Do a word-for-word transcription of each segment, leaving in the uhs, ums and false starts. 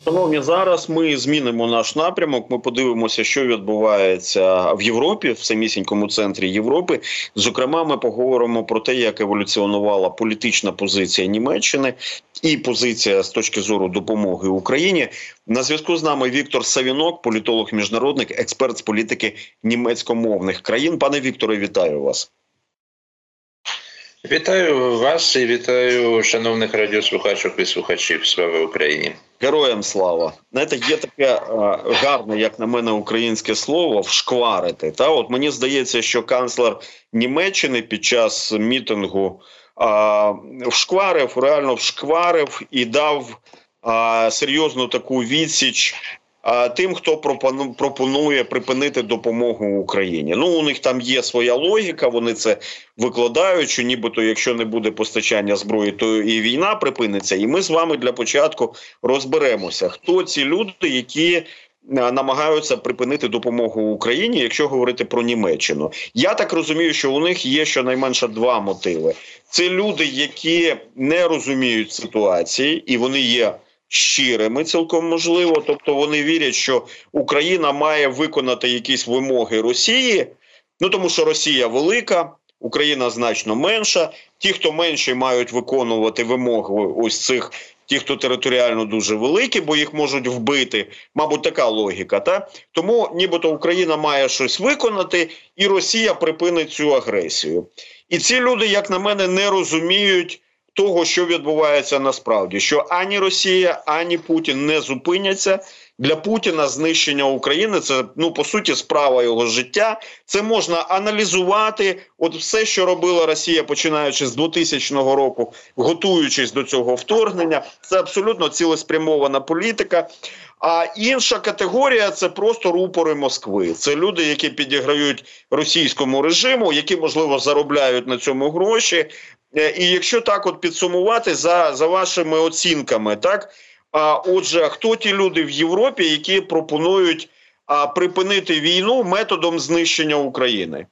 Шановні, зараз ми змінимо наш напрямок, ми подивимося, що відбувається в Європі, в самісінькому центрі Європи. Зокрема, ми поговоримо про те, як еволюціонувала політична позиція Німеччини і позиція з точки зору допомоги Україні. На зв'язку з нами Віктор Савінок, політолог-міжнародник, експерт з політики німецькомовних країн. Пане Вікторе, вітаю вас. Вітаю вас і вітаю шановних радіослухачок і слухачів. Слава Україні! Героям слава! Знаєте, є таке е, гарне, як на мене, українське слово «вшкварити». Та? От мені здається, що канцлер Німеччини під час мітингу е, вшкварив, реально вшкварив і дав е, серйозну таку відсіч е, тим, хто пропону, пропонує припинити допомогу Україні. Ну, у них там є своя логіка, вони це викладають, що нібито якщо не буде постачання зброї, то і війна припиниться. І ми з вами для початку розберемося, хто ці люди, які намагаються припинити допомогу Україні, якщо говорити про Німеччину. Я так розумію, що у них є щонайменше два мотиви. Це люди, які не розуміють ситуації, і вони є щирими, цілком можливо. Тобто вони вірять, що Україна має виконати якісь вимоги Росії, ну тому що Росія велика, Україна значно менша. Ті, хто менші, мають виконувати вимоги ось цих, ті, хто територіально дуже великі, бо їх можуть вбити. Мабуть, така логіка, та? Тому нібито Україна має щось виконати, і Росія припинить цю агресію. І ці люди, як на мене, не розуміють того, що відбувається насправді. Що ані Росія, ані Путін не зупиняться. Для Путіна знищення України – це, ну, по суті, справа його життя. Це можна аналізувати. От все, що робила Росія, починаючи з двотисячного року, готуючись до цього вторгнення, це абсолютно цілеспрямована політика. А інша категорія – це просто рупори Москви. Це люди, які підіграють російському режиму, які, можливо, заробляють на цьому гроші. І якщо так от підсумувати за, за вашими оцінками, так, а, отже, хто ті люди в Європі, які пропонують а, припинити війну методом знищення України?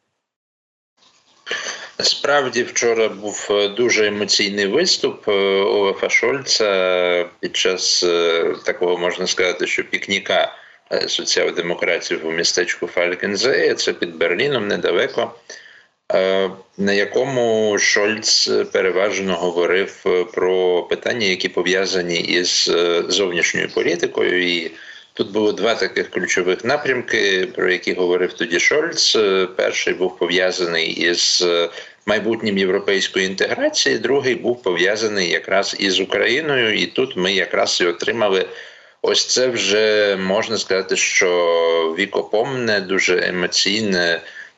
Справді, вчора був дуже емоційний виступ Олафа Шольца під час такого, можна сказати, що пікніка соціал-демократів у містечку Фалькензее, це під Берліном, недалеко, на якому Шольц переважно говорив про питання, які пов'язані із зовнішньою політикою. І тут було два таких ключових напрямки, про які говорив тоді Шольц. Перший був пов'язаний із майбутнім європейської інтеграції, другий був пов'язаний якраз із Україною. І тут ми якраз і отримали ось це вже, можна сказати, що вікопомне, дуже емоційне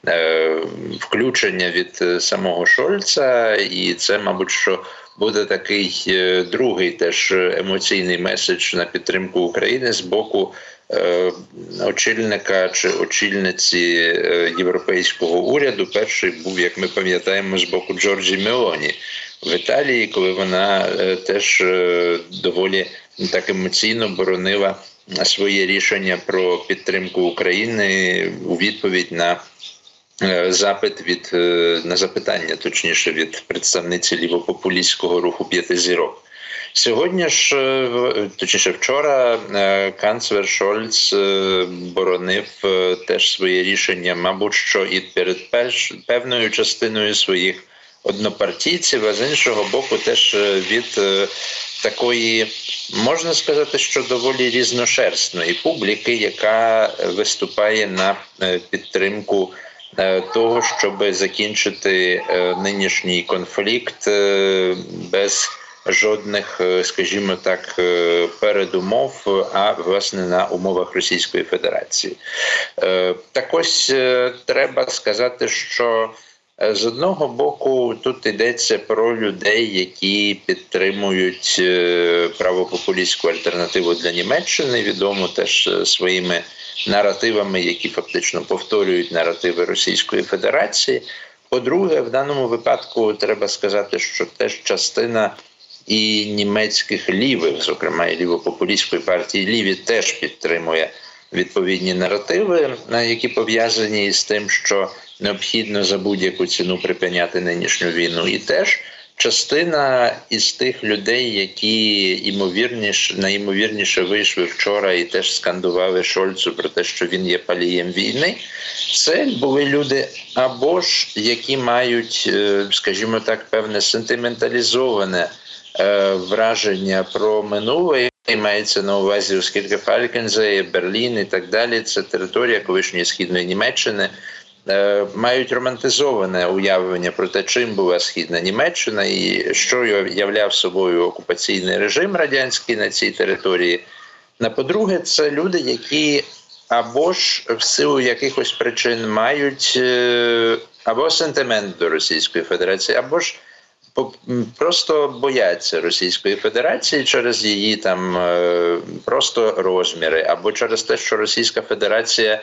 включення від самого Шольца, і це, мабуть, що буде такий другий теж емоційний меседж на підтримку України з боку е, очільника чи очільниці європейського уряду. Перший був, як ми пам'ятаємо, з боку Джорджі Мелоні в Італії, коли вона е, теж е, доволі так емоційно боронила своє рішення про підтримку України у відповідь на запит від, на запитання, точніше, від представниці лівопопулістського руху «П'яти зірок». Сьогодні ж, точніше вчора, канцлер Шольц боронив теж своє рішення, мабуть, що і перед певною частиною своїх однопартійців, а з іншого боку теж від такої, можна сказати, що доволі різношерстної публіки, яка виступає на підтримку того, щоб закінчити нинішній конфлікт без жодних, скажімо так, передумов, а власне на умовах Російської Федерації. Так ось треба сказати, що з одного боку тут йдеться про людей, які підтримують правопопулістську альтернативу для Німеччини, відому теж своїми наративами, які фактично повторюють наративи Російської Федерації. По-друге, в даному випадку треба сказати, що теж частина і німецьких лівих, зокрема і лівопопулістської партії Ліві, теж підтримує відповідні наративи, які пов'язані з тим, що необхідно за будь-яку ціну припиняти нинішню війну. І теж частина із тих людей, які ймовірніше, найімовірніше вийшли вчора і теж скандували Шольцу про те, що він є палієм війни, це були люди або ж, які мають, скажімо так, певне сентименталізоване враження про минуле, і мається на увазі, оскільки Фалькензее, Берлін і так далі, це територія колишньої Східної Німеччини, мають романтизоване уявлення про те, чим була Східна Німеччина і що являв собою окупаційний режим радянський на цій території. А по-друге, це люди, які або ж в силу якихось причин мають або сентимент до Російської Федерації, або ж просто бояться Російської Федерації через її там просто розміри, або через те, що Російська Федерація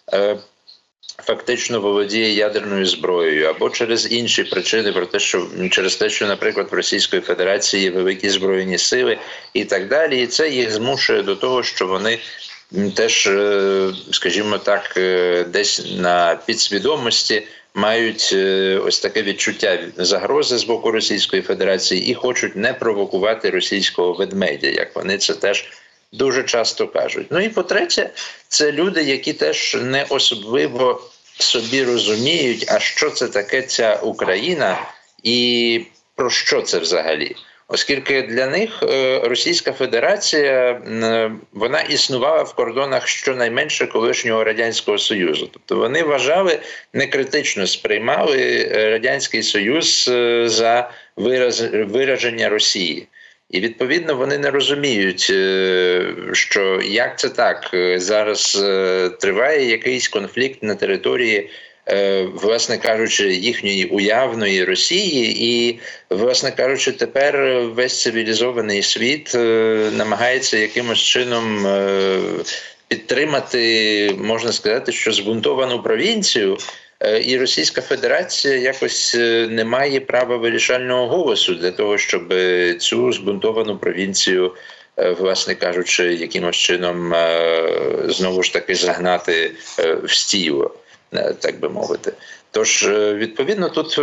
фактично володіє ядерною зброєю, або через інші причини, про те, що через те, що, наприклад, в Російської Федерації є великі збройні сили і так далі. І це їх змушує до того, що вони теж, скажімо так, десь на підсвідомості мають ось таке відчуття загрози з боку Російської Федерації і хочуть не провокувати російського ведмедя, як вони це теж дуже часто кажуть. Ну і по-третє, це люди, які теж не особливо собі розуміють, а що це таке ця Україна і про що це взагалі. Оскільки для них Російська Федерація, вона існувала в кордонах щонайменше колишнього Радянського Союзу. Тобто вони вважали, некритично сприймали Радянський Союз за вираз, вираження Росії. І, відповідно, вони не розуміють, що як це так, зараз триває якийсь конфлікт на території, власне кажучи, їхньої уявної Росії, і, власне кажучи, тепер весь цивілізований світ намагається якимось чином підтримати, можна сказати, що збунтовану провінцію, і Російська Федерація якось не має права вирішального голосу для того, щоб цю збунтовану провінцію, власне кажучи, якимось чином знову ж таки загнати в стіло, так би мовити. Тож, відповідно, тут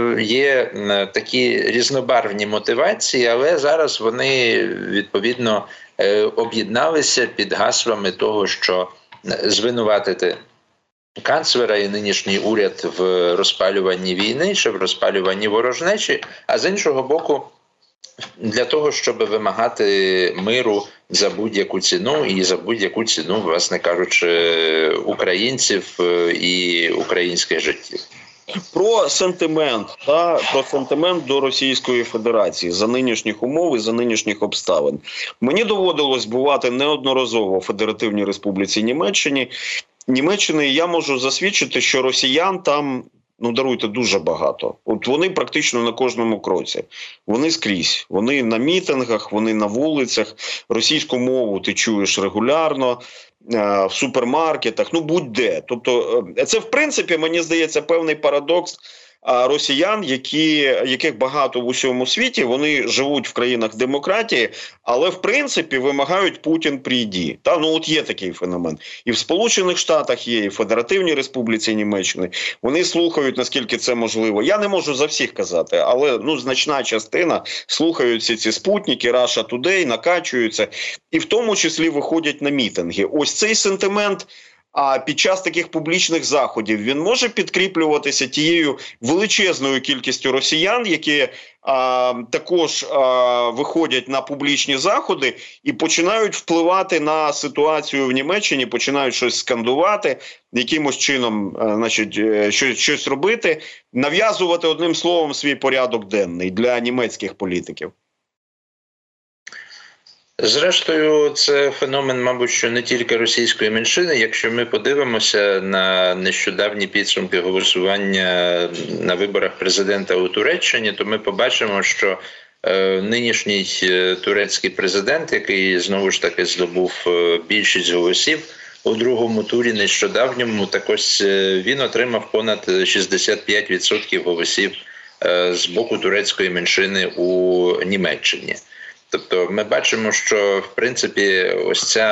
є такі різнобарвні мотивації, але зараз вони, відповідно, об'єдналися під гаслами того, що звинуватити канцлера і нинішній уряд в розпалюванні війни чи в розпалюванні ворожнечі, а з іншого боку, для того, щоб вимагати миру за будь-яку ціну і за будь-яку ціну, власне кажучи, українців і українських життів. Про сентимент, та, про сентимент до Російської Федерації за нинішніх умов і за нинішніх обставин. Мені доводилось бувати неодноразово в Федеративній Республіці Німеччині. Німеччини, я можу засвідчити, що росіян там, ну даруйте, дуже багато. От вони практично на кожному кроці. Вони скрізь. Вони на мітингах, вони на вулицях. Російську мову ти чуєш регулярно, в супермаркетах, ну будь-де. Тобто це, в принципі, мені здається, певний парадокс росіян, які, яких багато в усьому світі, вони живуть в країнах демократії, але в принципі вимагають Путін прийді. Та, ну от є такий феномен. І в Сполучених Штатах є, і в Федеративній Республіці Німеччини. Вони слухають, наскільки це можливо. Я не можу за всіх казати, але ну значна частина слухають всі ці спутники, Russia Today, накачуються. І в тому числі виходять на мітинги. Ось цей сентимент, а під час таких публічних заходів він може підкріплюватися тією величезною кількістю росіян, які а, також а, виходять на публічні заходи і починають впливати на ситуацію в Німеччині, починають щось скандувати, якимось чином а, значить, щось, щось робити, нав'язувати одним словом свій порядок денний для німецьких політиків. Зрештою, це феномен, мабуть, що не тільки російської меншини. Якщо ми подивимося на нещодавні підсумки голосування на виборах президента у Туреччині, то ми побачимо, що е, нинішній турецький президент, який знову ж таки здобув більшість голосів у другому турі нещодавньому, так ось він отримав понад шістдесят п'ять відсотків голосів е, з боку турецької меншини у Німеччині. Тобто ми бачимо, що, в принципі, ось ця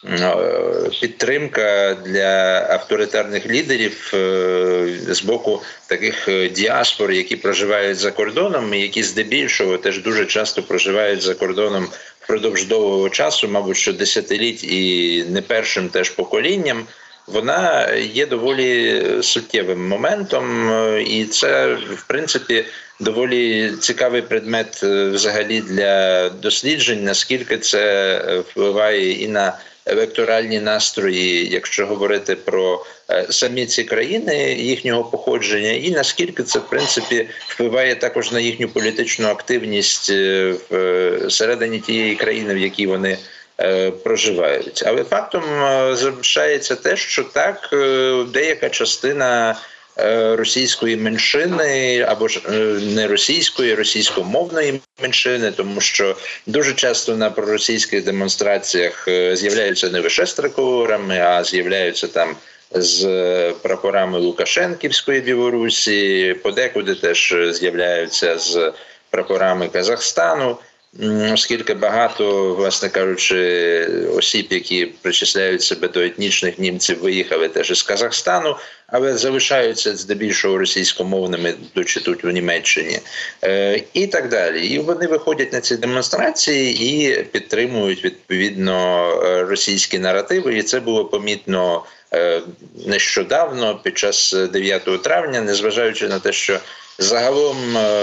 підтримка для авторитарних лідерів з боку таких діаспор, які проживають за кордоном і які здебільшого теж дуже часто проживають за кордоном впродовж довгого часу, мабуть, що десятиліть і не першим теж поколінням, вона є доволі суттєвим моментом, і це, в принципі, доволі цікавий предмет взагалі для досліджень, наскільки це впливає і на електоральні настрої, якщо говорити про самі ці країни, їхнього походження, і наскільки це, в принципі, впливає також на їхню політичну активність всередині тієї країни, в якій вони проживають. Але фактом залишається те, що так, деяка частина російської меншини, або ж не російської, російськомовної меншини, тому що дуже часто на проросійських демонстраціях з'являються не лише з триколорами, а з'являються там з прапорами Лукашенківської Білорусі, подекуди теж з'являються з прапорами Казахстану, оскільки багато, власне кажучи, осіб, які причисляють себе до етнічних німців, виїхали теж із Казахстану, але залишаються здебільшого російськомовними, дочі тут в Німеччині, і так далі. І вони виходять на ці демонстрації і підтримують, відповідно, російські наративи, і це було помітно нещодавно, під час дев'ятого травня, незважаючи на те, що загалом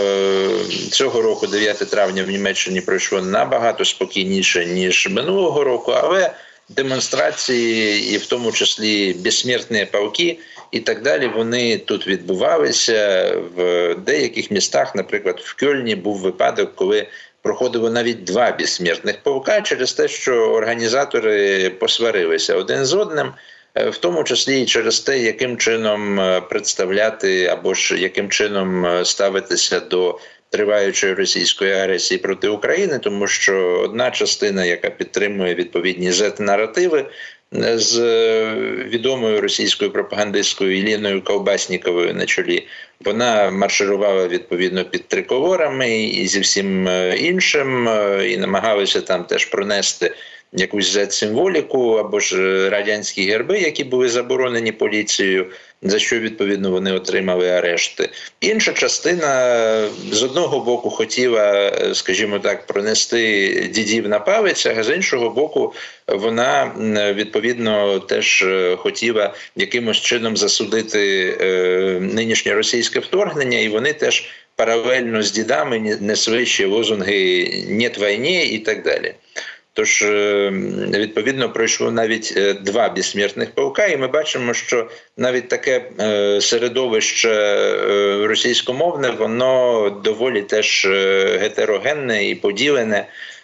цього року, дев'яте травня, в Німеччині пройшло набагато спокійніше, ніж минулого року, але демонстрації, і в тому числі безсмертні полки і так далі, вони тут відбувалися. В деяких містах, наприклад, в Кьольні був випадок, коли проходило навіть два безсмертних полка через те, що організатори посварилися один з одним, в тому числі і через те, яким чином представляти або ж яким чином ставитися до триваючої російської агресії проти України, тому що одна частина, яка підтримує відповідні зет-наративи, з відомою російською пропагандисткою Іліною Колбасніковою на чолі, вона марширувала відповідно під триколорами і зі всім іншим, і намагалася там теж пронести якусь зет-символіку або ж радянські герби, які були заборонені поліцією, за що, відповідно, вони отримали арешти. Інша частина, з одного боку, хотіла, скажімо так, пронести дідів на палець, а з іншого боку, вона, відповідно, теж хотіла якимось чином засудити нинішнє російське вторгнення, і вони теж паралельно з дідами несли ще лозунги «Нєт війні» і так далі. Тож, відповідно, пройшло навіть два безсмертних полка, і ми бачимо, що навіть таке середовище російськомовне, воно доволі теж гетерогенне і поділене.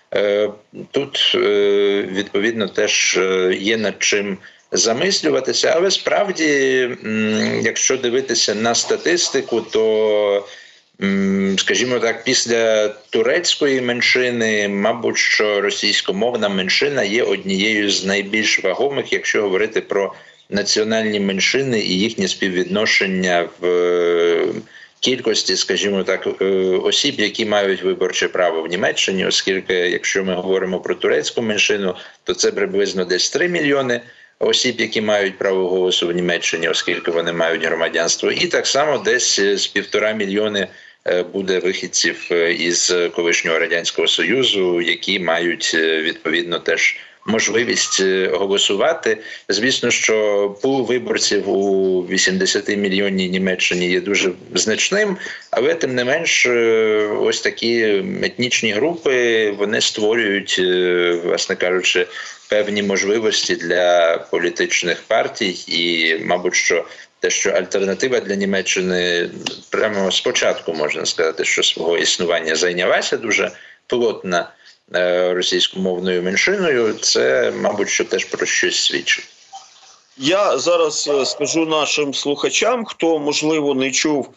Тут, відповідно, теж є над чим замислюватися. Але справді, якщо дивитися на статистику, то, скажімо так, після турецької меншини, мабуть, що російськомовна меншина є однією з найбільш вагомих, якщо говорити про національні меншини і їхнє співвідношення в кількості, скажімо так, осіб, які мають виборче право в Німеччині, оскільки, якщо ми говоримо про турецьку меншину, то це приблизно десь три мільйони осіб, які мають право голосу в Німеччині, оскільки вони мають громадянство, і так само десь з півтора мільйони буде вихідців із колишнього Радянського Союзу, які мають, відповідно, теж можливість голосувати. Звісно, що пул виборців у вісімдесятимільйонній Німеччині є дуже значним, але тим не менш ось такі етнічні групи, вони створюють, власне кажучи, певні можливості для політичних партій і, мабуть, що те, що альтернатива для Німеччини прямо спочатку, можна сказати, що свого існування зайнялася дуже плотно російськомовною меншиною, це, мабуть, що теж про щось свідчить. Я зараз скажу нашим слухачам, хто, можливо, не чув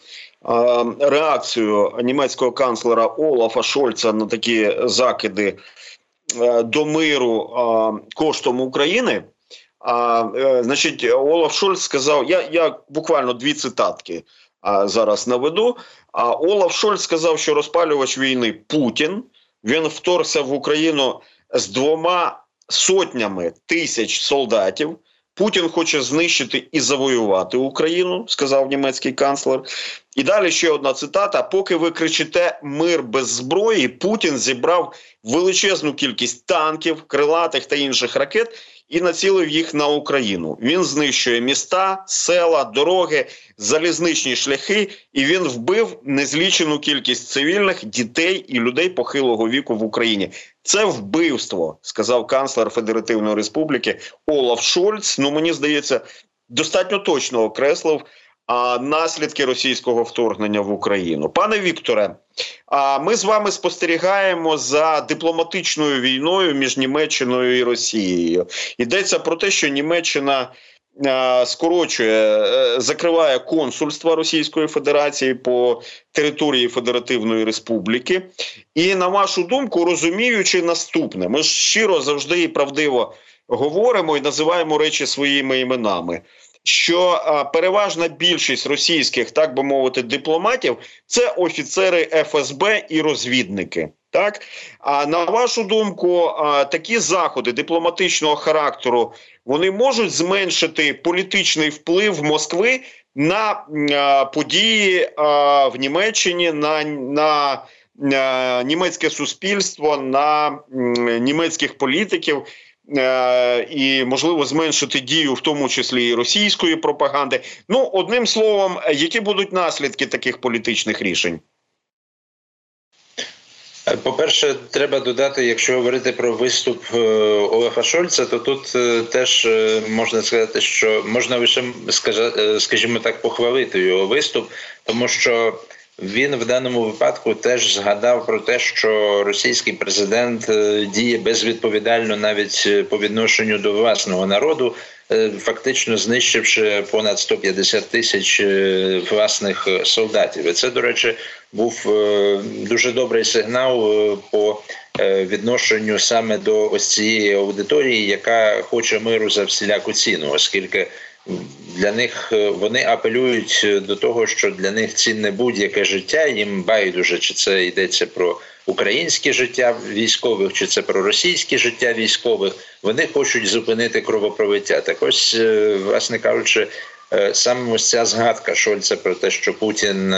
реакцію німецького канцлера Олафа Шольца на такі закиди до миру коштом України. А, значить, Олаф Шольц сказав, я, я буквально дві цитатки а, зараз наведу. А Олаф Шольц сказав, що розпалювач війни Путін, він вторгся в Україну з двома сотнями тисяч солдатів. Путін хоче знищити і завоювати Україну, сказав німецький канцлер. І далі ще одна цитата. Поки ви кричите «мир без зброї», Путін зібрав величезну кількість танків, крилатих та інших ракет і націлив їх на Україну. Він знищує міста, села, дороги, залізничні шляхи, і він вбив незлічену кількість цивільних, дітей і людей похилого віку в Україні. Це вбивство, сказав канцлер Федеративної Республіки Олаф Шольц. Ну, мені здається, достатньо точно окреслив а, наслідки російського вторгнення в Україну. Пане Вікторе, а ми з вами спостерігаємо за дипломатичною війною між Німеччиною і Росією. Йдеться про те, що Німеччина а, скорочує, а, закриває консульства Російської Федерації по території Федеративної Республіки. І, на вашу думку, розуміючи наступне, ми ж щиро завжди і правдиво говоримо і називаємо речі своїми іменами, що а, переважна більшість російських, так би мовити, дипломатів – це офіцери еф ес бе і розвідники. Так? А на вашу думку, а, такі заходи дипломатичного характеру, вони можуть зменшити політичний вплив Москви на а, події а, в Німеччині, на, на а, німецьке суспільство, на м, німецьких політиків, і, можливо, зменшити дію, в тому числі і російської пропаганди. Ну, одним словом, які будуть наслідки таких політичних рішень? По-перше, треба додати, якщо говорити про виступ Олафа Шольца, то тут теж можна сказати, що можна лише, скажімо так, похвалити його виступ, тому що він в даному випадку теж згадав про те, що російський президент діє безвідповідально навіть по відношенню до власного народу, фактично знищивши понад сто п'ятдесят тисяч власних солдатів. І це, до речі, був дуже добрий сигнал по відношенню саме до ось цієї аудиторії, яка хоче миру за всіляку ціну, оскільки для них вони апелюють до того, що для них цінне будь-яке життя, їм байдуже, чи це йдеться про українське життя військових, чи це про російське життя військових. Вони хочуть зупинити кровопролиття. Так ось, власне кажучи, саме ось ця згадка Шольца про те, що Путін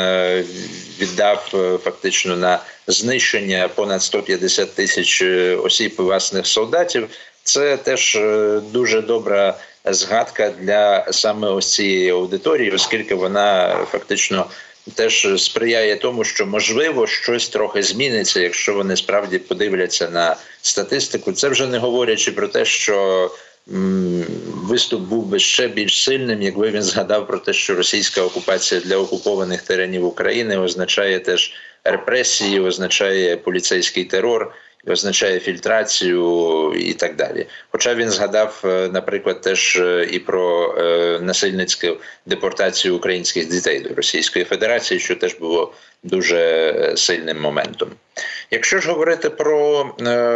віддав фактично на знищення понад сто п'ятдесят тисяч осіб власних солдатів, це теж дуже добра згадка для саме ось цієї аудиторії, оскільки вона фактично теж сприяє тому, що можливо щось трохи зміниться, якщо вони справді подивляться на статистику. Це вже не говорячи про те, що м, виступ був би ще більш сильним, якби він згадав про те, що російська окупація для окупованих теренів України означає теж репресії, означає поліцейський терор, означає фільтрацію і так далі. Хоча він згадав, наприклад, теж і про насильницьку депортацію українських дітей до Російської Федерації, що теж було дуже сильним моментом. Якщо ж говорити про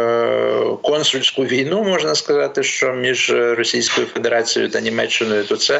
консульську війну, можна сказати, що між Російською Федерацією та Німеччиною, то це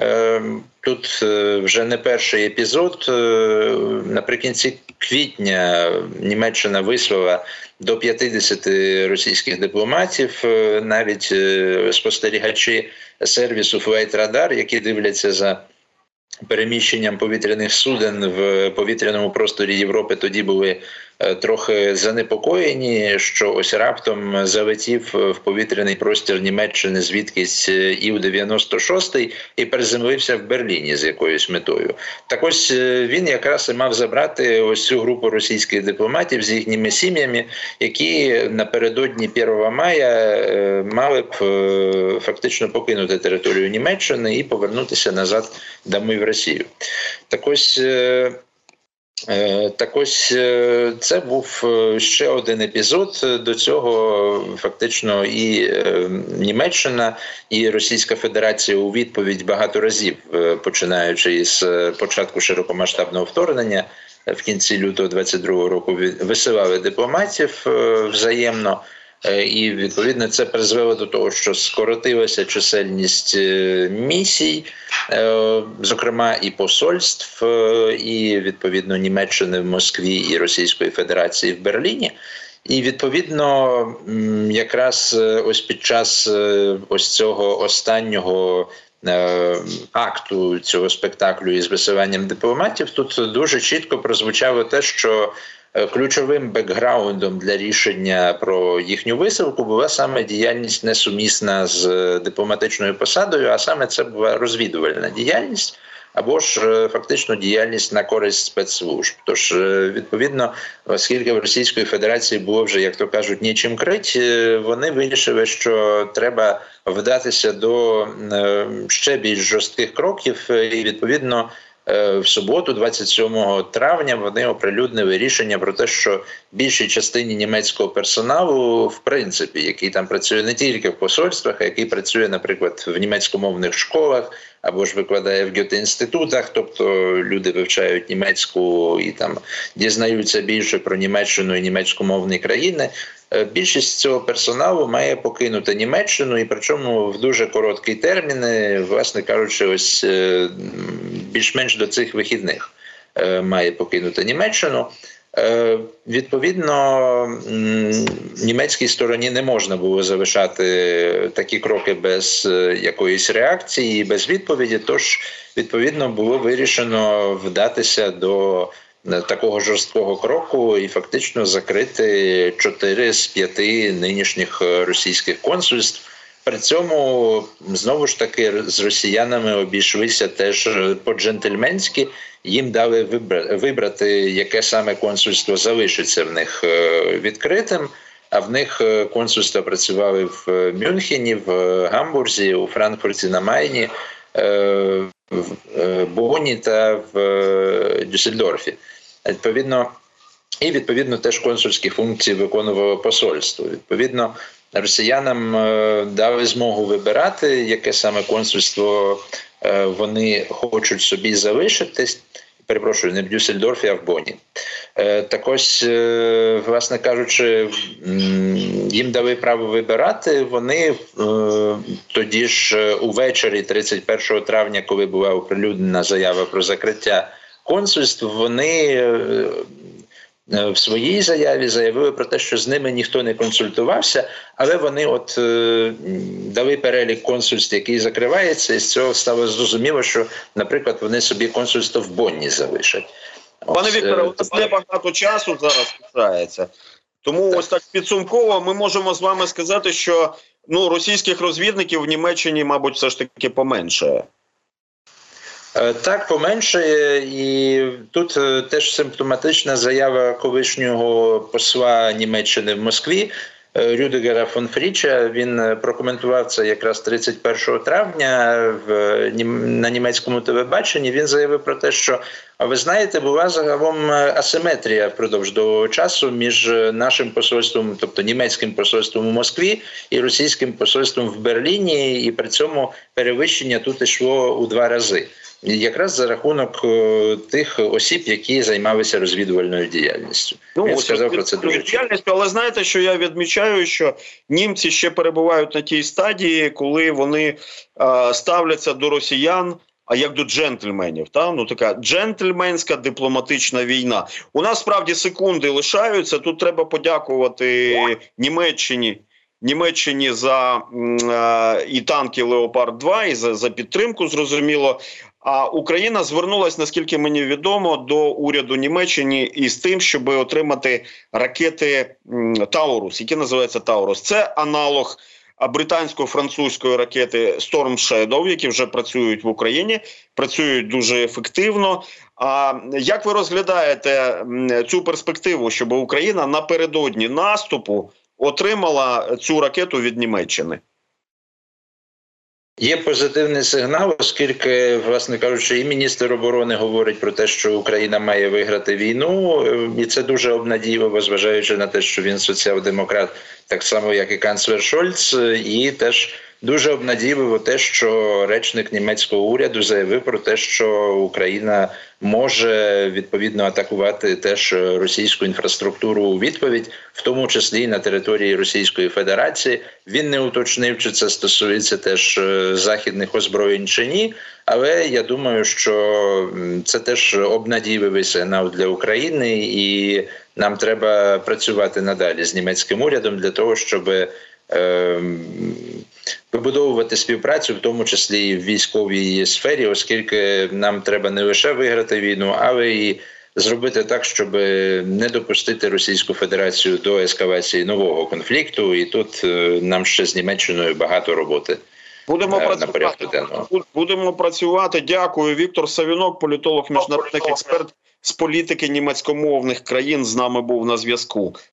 тут вже не перший епізод. Наприкінці квітня Німеччина вислала до п'ятдесяти російських дипломатів, навіть спостерігачі сервісу Flight Radar, які дивляться за переміщенням повітряних суден в повітряному просторі Європи, тоді були трохи занепокоєні, що ось раптом залетів в повітряний простір Німеччини звідкись Іл дев'яносто шість і приземлився в Берліні з якоюсь метою. Так ось він якраз і мав забрати ось цю групу російських дипломатів з їхніми сім'ями, які напередодні першого мая мали б фактично покинути територію Німеччини і повернутися назад домой в Росію. Так ось Так ось це був ще один епізод. До цього фактично і Німеччина, і Російська Федерація у відповідь багато разів, починаючи із початку широкомасштабного вторгнення, в кінці лютого двадцять другого року висилали дипломатів взаємно. І, відповідно, це призвело до того, що скоротилася чисельність місій, зокрема і посольств, і, відповідно, Німеччини в Москві і Російської Федерації в Берліні. І, відповідно, якраз ось під час ось цього останнього акту цього спектаклю із висуванням дипломатів тут дуже чітко прозвучало те, що ключовим бекграундом для рішення про їхню висилку була саме діяльність несумісна з дипломатичною посадою, а саме це була розвідувальна діяльність, або ж фактично діяльність на користь спецслужб. Тож, відповідно, оскільки в Російської Федерації було вже, як то кажуть, нічим крить, вони вирішили, що треба вдатися до ще більш жорстких кроків, і, відповідно, в суботу, двадцять сьомого травня, вони оприлюднили рішення про те, що більшій частині німецького персоналу, в принципі, який там працює не тільки в посольствах, а який працює, наприклад, в німецькомовних школах, або ж викладає в Гьоте-інститутах, тобто люди вивчають німецьку і там дізнаються більше про Німеччину і німецькомовні країни. Більшість цього персоналу має покинути Німеччину, і причому в дуже короткі терміни, власне кажучи, ось більш-менш до цих вихідних має покинути Німеччину. Відповідно, німецькій стороні не можна було залишати такі кроки без якоїсь реакції, без відповіді, тож, відповідно, було вирішено вдатися до такого жорсткого кроку і фактично закрити чотири з п'яти нинішніх російських консульств. При цьому, знову ж таки, з росіянами обійшлися теж по-джентльменськи, їм дали вибрати, яке саме консульство залишиться в них відкритим, а в них консульства працювали в Мюнхені, в Гамбурзі, у Франкфурті на Майні, в Бонні та в Дюссельдорфі. Відповідно, і, відповідно, теж консульські функції виконувало посольство. Відповідно, росіянам дали змогу вибирати, яке саме консульство вони хочуть собі залишитись. Перепрошую, не в Дюссельдорфі, а в Бонні. Так ось, власне кажучи, їм дали право вибирати. Вони тоді ж увечері тридцять першого травня, коли була оприлюднена заява про закриття консульств, вони в своїй заяві заявили про те, що з ними ніхто не консультувався, але вони от е, дали перелік консульств, який закривається, і з цього стало зрозуміло, що, наприклад, вони собі консульство в Бонні залишать. Пане Вікторе, у нас небагато часу зараз лишається. Тому так. Ось так підсумково ми можемо з вами сказати, що ну, російських розвідників в Німеччині, мабуть, все ж таки поменшає. Так, поменшає, і тут теж симптоматична заява колишнього посла Німеччини в Москві Рюдигера фон Фріча. Він прокоментував це якраз тридцять першого травня в, на німецькому телебаченні. Він заявив про те, що, а ви знаєте, була загалом асиметрія впродовж довгого часу між нашим посольством, тобто німецьким посольством у Москві і російським посольством в Берліні, і при цьому перевищення тут йшло у два рази. Якраз за рахунок тих осіб, які займалися розвідувальною діяльністю. Ну, Він сказав про це дуже діяльністю, але знаєте, що я відмічаю, що німці ще перебувають на тій стадії, коли вони а, ставляться до росіян, а як до джентльменів. Та? Ну, така джентльменська дипломатична війна. У нас, справді, секунди лишаються. Тут треба подякувати Німеччині. Німеччині за е, і танки Леопард два, і за, за підтримку, зрозуміло. А Україна звернулася, наскільки мені відомо, до уряду Німеччини із тим, щоб отримати ракети Таурус, які називаються Таурус. Це аналог британсько-французької ракети Storm Shadow, які вже працюють в Україні, працюють дуже ефективно. А як ви розглядаєте цю перспективу, щоб Україна напередодні наступу отримала цю ракету від Німеччини? Є позитивний сигнал, оскільки, власне кажучи, і міністр оборони говорить про те, що Україна має виграти війну, і це дуже обнадійливо, зважаючи на те, що він соціал-демократ, так само, як і канцлер Шольц, і теж дуже обнадійливо те, що речник німецького уряду заявив про те, що Україна може відповідно атакувати теж російську інфраструктуру у відповідь, в тому числі на території Російської Федерації. Він не уточнив, чи це стосується теж західних озброєнь чи ні, але я думаю, що це теж обнадійливий сигнал для України, і нам треба працювати надалі з німецьким урядом для того, щоб е, вибудовувати співпрацю, в тому числі і в військовій сфері, оскільки нам треба не лише виграти війну, але і зробити так, щоб не допустити Російську Федерацію до ескалації нового конфлікту. І тут нам ще з Німеччиною багато роботи. Будемо працювати. Будемо працювати. Дякую. Віктор Савінок, політолог, міжнародний експерт з політики німецькомовних країн, з нами був на зв'язку.